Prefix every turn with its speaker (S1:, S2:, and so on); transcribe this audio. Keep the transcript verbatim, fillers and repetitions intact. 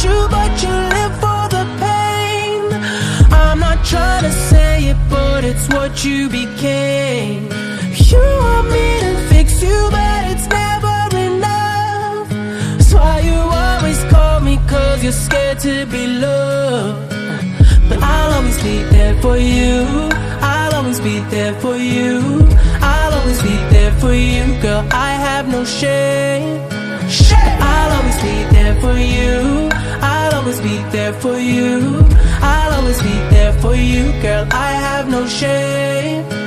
S1: you, but you live for the pain. I'm not trying to say it, but it's what you became. You want me to fix you, but it's never enough. That's why you always call me, cause you're scared to be loved. But I'll always be there for you. I'll always be there for you. I'll always be there for you, girl, I have no shame. I'll always be there for you. I'll always be there for you. I'll always be there for you, girl, I have no shame.